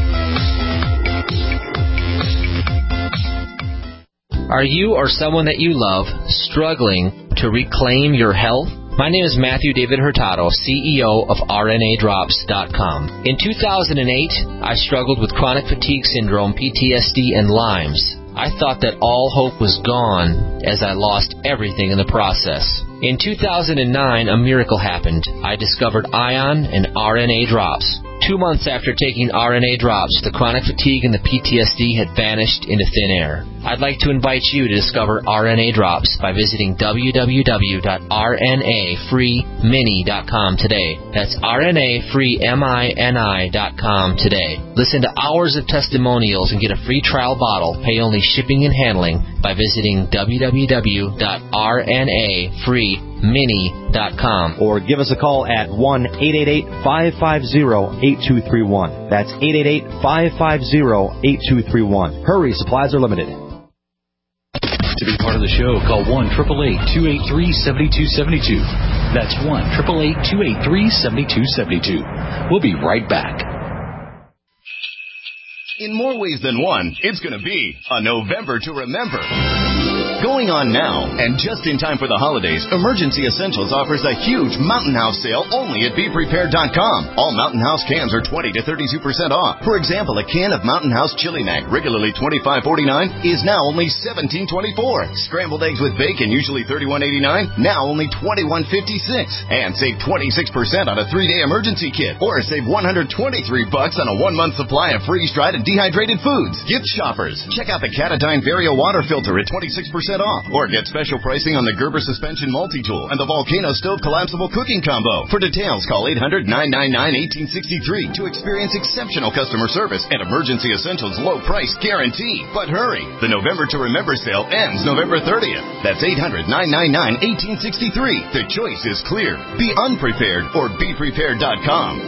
Are you or someone that you love struggling to reclaim your health? My name is Matthew David Hurtado, C E O of R N A drops dot com. In two thousand eight, I struggled with chronic fatigue syndrome, P T S D, and Lyme's. I thought that all hope was gone as I lost everything in the process. In two thousand nine, a miracle happened. I discovered Ion and R N A drops. Two months after taking R N A drops, the chronic fatigue and the P T S D had vanished into thin air. I'd like to invite you to discover R N A drops by visiting w w w dot r n a free mini dot com today. That's r n a free mini dot com today. Listen to hours of testimonials and get a free trial bottle. Pay only shipping and handling by visiting w w w dot r n a free mini dot com. Or give us a call at one eight eight eight, five five zero, eight two three one. That's eight eight eight, five five zero, eight two three one. Hurry, supplies are limited. To be part of the show, call one eight eight eight, two eight three, seven two seven two. That's one eight eight eight, two eight three, seven two seven two. We'll be right back. In more ways than one, it's going to be a November to remember. Going on now, and just in time for the holidays, Emergency Essentials offers a huge Mountain House sale only at be prepared dot com. All Mountain House cans are twenty to thirty-two percent off. For example, a can of Mountain House Chili Mac, regularly twenty-five forty-nine, is now only seventeen twenty-four. Scrambled eggs with bacon, usually thirty-one eighty-nine, now only twenty-one fifty-six. And save twenty-six percent on a three-day emergency kit, or save one hundred twenty-three bucks on a one-month supply of freeze-dried and dehydrated foods. Gift shoppers, check out the Catadine Vario water filter at twenty-six percent off, or get special pricing on the Gerber Suspension Multi-Tool and the Volcano Stove Collapsible Cooking Combo. For details, call eight hundred, nine nine nine, one eight six three to experience exceptional customer service and Emergency Essentials low price guarantee. But hurry, the November to Remember sale ends November thirtieth. That's eight hundred, nine nine nine, one eight six three. The choice is clear. Be unprepared or be prepared dot com.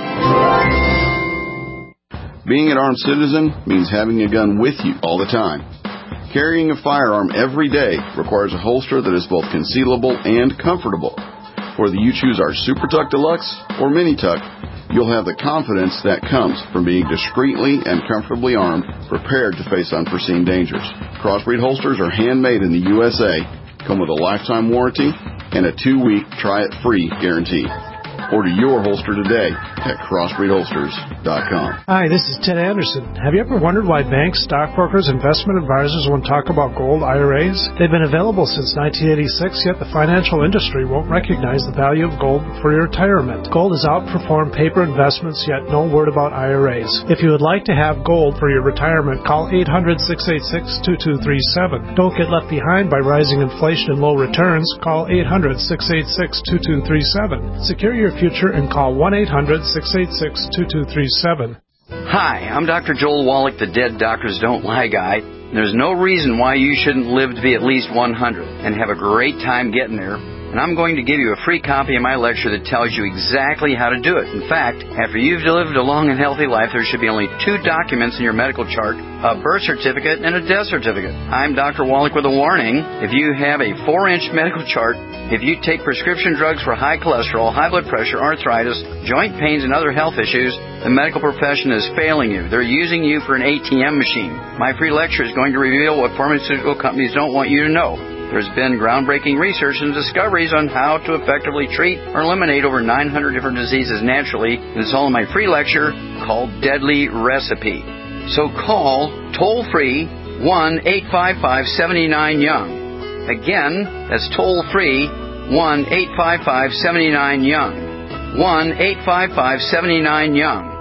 Being an armed citizen means having a gun with you all the time. Carrying a firearm every day requires a holster that is both concealable and comfortable. Whether you choose our Super Tuck Deluxe or Mini Tuck, you'll have the confidence that comes from being discreetly and comfortably armed, prepared to face unforeseen dangers. Crossbreed holsters are handmade in the U S A, come with a lifetime warranty, and a two-week try-it-free guarantee. Order your holster today at crossbreed holsters dot com. Hi, this is Ted Anderson. Have you ever wondered why banks, stockbrokers, investment advisors won't talk about gold I R As? They've been available since nineteen eighty-six, yet the financial industry won't recognize the value of gold for your retirement. Gold has outperformed paper investments, yet no word about I R As. If you would like to have gold for your retirement, call eight hundred, six eight six, two two three seven. Don't get left behind by rising inflation and low returns. Call eight hundred, six eight six, two two three seven. Secure your future and call one eight hundred, six eight six, two two three seven. Hi, I'm Doctor Joel Wallach, the Dead Doctors Don't Lie guy. There's no reason why you shouldn't live to be at least one hundred and have a great time getting there. And I'm going to give you a free copy of my lecture that tells you exactly how to do it. In fact, after you've lived a long and healthy life, there should be only two documents in your medical chart, a birth certificate and a death certificate. I'm Doctor Wallach with a warning. If you have a four-inch medical chart, if you take prescription drugs for high cholesterol, high blood pressure, arthritis, joint pains, and other health issues, the medical profession is failing you. They're using you for an A T M machine. My free lecture is going to reveal what pharmaceutical companies don't want you to know. There's been groundbreaking research and discoveries on how to effectively treat or eliminate over nine hundred different diseases naturally, and it's all in my free lecture called Deadly Recipe. So call toll-free one eight five five, seven nine, young. Again, that's toll-free one eight five five, seven nine, young. one eight five five, seven nine, young.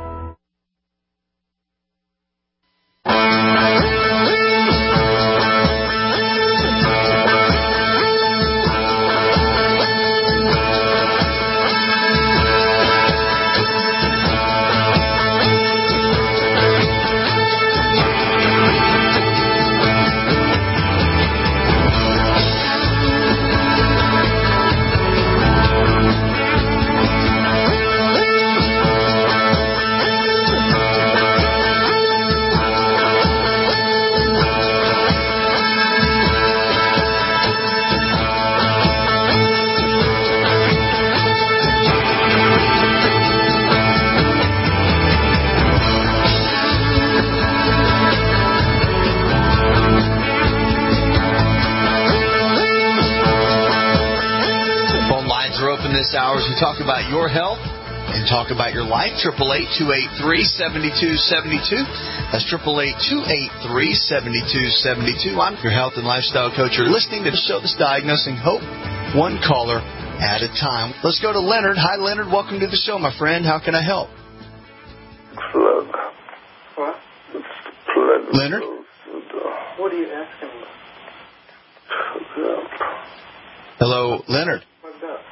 this hour as we talk about your health and talk about your life. eight eight eight, two eight three, seven two seven two. That's eight eight eight, two eight three, seven two seven two. I'm your health and lifestyle coach. You're listening to the show that's diagnosing hope, one caller at a time. Let's go to Leonard. Hi, Leonard. Welcome to the show, my friend. How can I help? Plug. What? Plug. Leonard? What are you asking me? Hello, Leonard. What's up?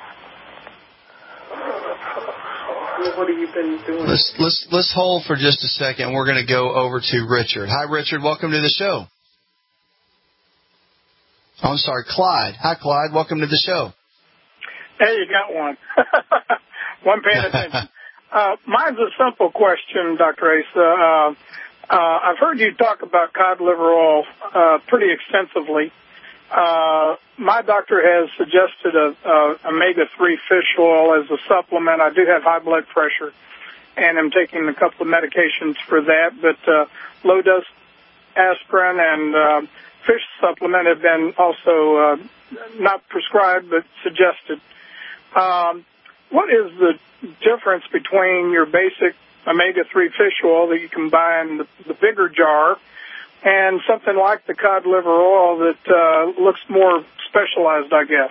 What have you been doing? Let's let's let's hold for just a second. We're going to go over to Richard. Hi, Richard. Welcome to the show. Oh, I'm sorry, Clyde. Hi, Clyde. Welcome to the show. Hey, you got one. One paying attention. uh, mine's a simple question, Doctor Asa. Uh, uh, I've heard you talk about cod liver oil uh, pretty extensively. Uh, my doctor has suggested a, a omega three fish oil as a supplement. I do have high blood pressure, and I'm taking a couple of medications for that. But uh, low dose aspirin and uh, fish supplement have been also uh, not prescribed but suggested. Um, what is the difference between your basic omega three fish oil that you can buy in the, the bigger jar and something like the cod liver oil that uh, looks more specialized, I guess?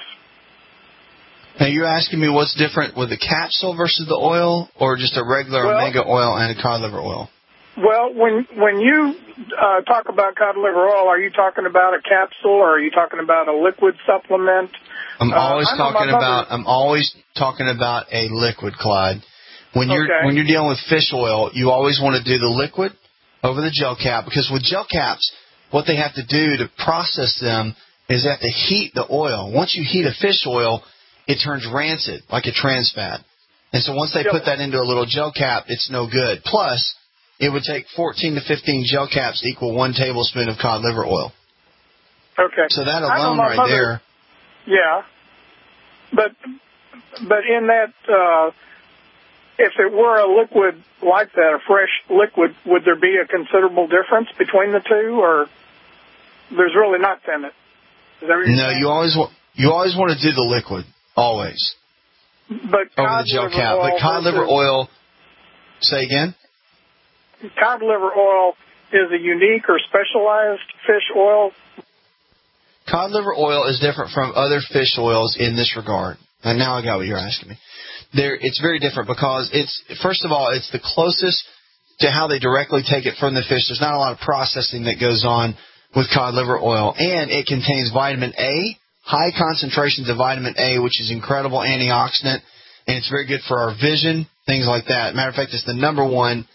Now, you're asking me what's different with the capsule versus the oil, or just a regular well, omega oil and a cod liver oil? Well, when when you uh, talk about cod liver oil, are you talking about a capsule, or are you talking about a liquid supplement? I'm always uh, talking about I'm always talking about a liquid, Clyde. When you're okay. when you're dealing with fish oil, you always want to do the liquid over the gel cap, because with gel caps, what they have to do to process them is they have to heat the oil. Once you heat a fish oil, it turns rancid, like a trans fat. And so once they yep. put that into a little gel cap, it's no good. Plus, it would take fourteen to fifteen gel caps to equal one tablespoon of cod liver oil. Okay. So that alone right mother, there. Yeah. But but in that, uh, if it were a liquid like that, a fresh liquid, would there be a considerable difference between the two, or there's really not then? Is that what you're no, saying? you always want you always want to do the liquid, always. But over the gel cap. But cod liver oil. Say again. Cod liver oil is a unique or specialized fish oil. Cod liver oil is different from other fish oils in this regard. And now I got what you're asking me. There, it's very different because it's, first of all, it's the closest to how they directly take it from the fish. There's not a lot of processing that goes on with cod liver oil. And it contains vitamin A, high concentrations of vitamin A, which is incredible antioxidant. And it's very good for our vision, things like that. Matter of fact, it's the number one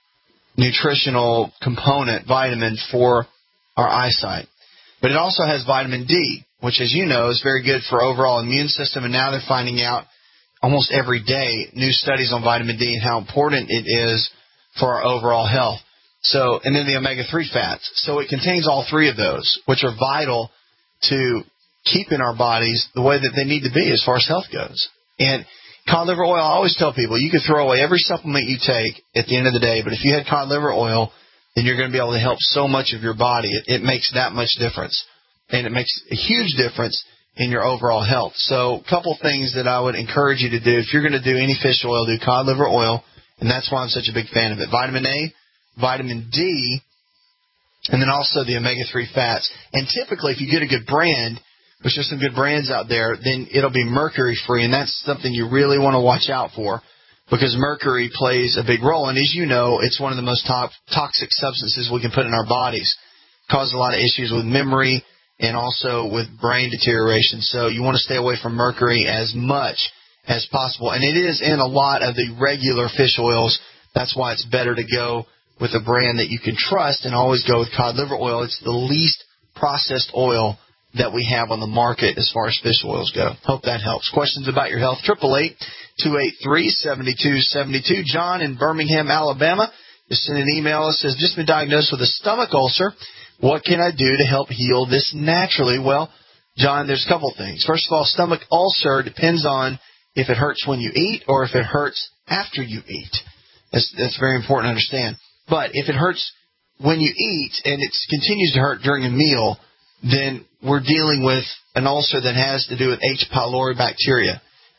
nutritional component vitamin for our eyesight. But it also has vitamin D, which, as you know, is very good for overall immune system. And now they're finding out almost every day new studies on vitamin D and how important it is for our overall health. So, and then the omega three fats. So it contains all three of those, which are vital to keeping our bodies the way that they need to be as far as health goes. And cod liver oil, I always tell people, you could throw away every supplement you take at the end of the day, but if you had cod liver oil, then you're going to be able to help so much of your body. It, it makes that much difference. And it makes a huge difference in your overall health. So a couple things that I would encourage you to do. If you're going to do any fish oil, do cod liver oil, and that's why I'm such a big fan of it. Vitamin A, vitamin D, and then also the omega three fats. And typically, if you get a good brand, which there's some good brands out there, then it'll be mercury-free, and that's something you really want to watch out for because mercury plays a big role. And as you know, it's one of the most to- toxic substances we can put in our bodies. It causes a lot of issues with memory and also with brain deterioration. So you want to stay away from mercury as much as possible. And it is in a lot of the regular fish oils. That's why it's better to go with a brand that you can trust and always go with cod liver oil. It's the least processed oil that we have on the market as far as fish oils go. Hope that helps. Questions about your health? eight eight eight, two eight three, seven two seven two. John in Birmingham, Alabama, just sent an email that says, just been diagnosed with a stomach ulcer. What can I do to help heal this naturally? Well, John, there's a couple things. First of all, stomach ulcer depends on if it hurts when you eat or if it hurts after you eat. That's, that's very important to understand. But if it hurts when you eat and it continues to hurt during a meal, then we're dealing with an ulcer that has to do with H. pylori bacteria.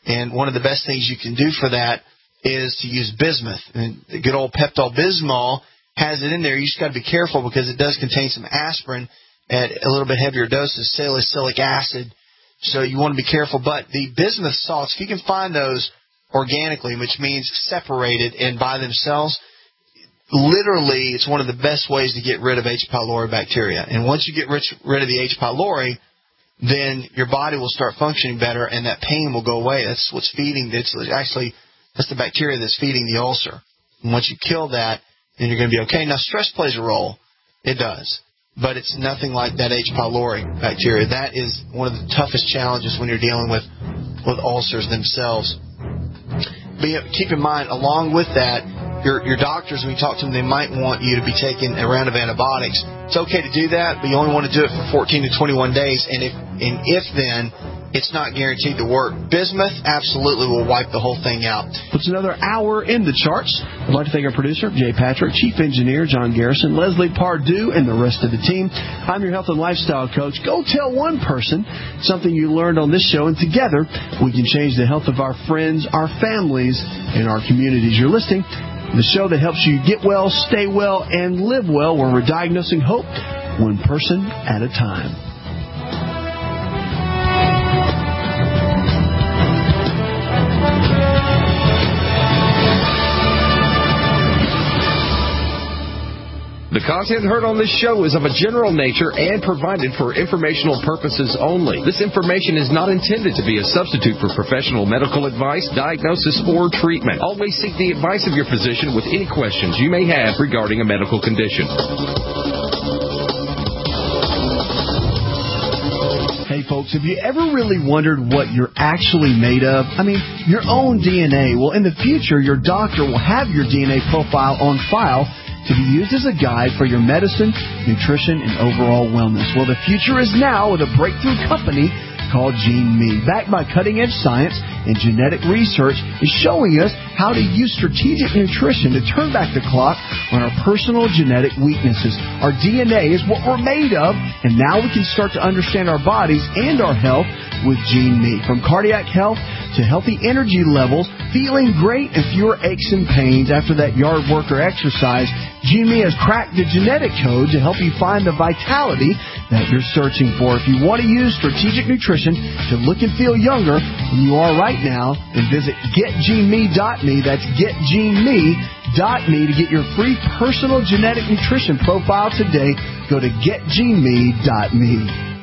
And one of the best things you can do for that is to use bismuth. And the good old Pepto-Bismol has it in there. You just got to be careful because it does contain some aspirin at a little bit heavier doses, salicylic acid. So you want to be careful. But the bismuth salts, if you can find those organically, which means separated and by themselves, literally it's one of the best ways to get rid of H. pylori bacteria. And once you get rid of the H. pylori, then your body will start functioning better and that pain will go away. That's what's feeding. It's actually, that's the bacteria that's feeding the ulcer. And once you kill that, then you're going to be okay. Now, stress plays a role. It does. But it's nothing like that H. pylori bacteria. That is one of the toughest challenges when you're dealing with, with ulcers themselves. But keep in mind, along with that, your, your doctors, when you talk to them, they might want you to be taking a round of antibiotics. It's okay to do that, but you only want to do it for fourteen to twenty-one days. And if, and if then, it's not guaranteed to work. Bismuth absolutely will wipe the whole thing out. It's another hour in the charts. I'd like to thank our producer, Jay Patrick, Chief Engineer, John Garrison, Leslie Pardue, and the rest of the team. I'm your health and lifestyle coach. Go tell one person something you learned on this show, and together we can change the health of our friends, our families, and our communities. You're listening to the show that helps you get well, stay well, and live well, where we're diagnosing hope one person at a time. The content heard on this show is of a general nature and provided for informational purposes only. This information is not intended to be a substitute for professional medical advice, diagnosis, or treatment. Always seek the advice of your physician with any questions you may have regarding a medical condition. Hey folks, have you ever really wondered what you're actually made of? I mean, your own D N A. Well, in the future, your doctor will have your D N A profile on file to be used as a guide for your medicine, nutrition, and overall wellness. Well, the future is now with a breakthrough company called GeneMe. Backed by cutting-edge science and genetic research, is showing us how to use strategic nutrition to turn back the clock on our personal genetic weaknesses. Our D N A is what we're made of, and now we can start to understand our bodies and our health with GeneMe. From cardiac health to healthy energy levels, feeling great, and fewer aches and pains after that yard work or exercise, GeneMe has cracked the genetic code to help you find the vitality that you're searching for. If you want to use strategic nutrition to look and feel younger than you are right now, then visit get gene me dot me. That's get gene me dot me to get your free personal genetic nutrition profile today. Go to get gene me dot me.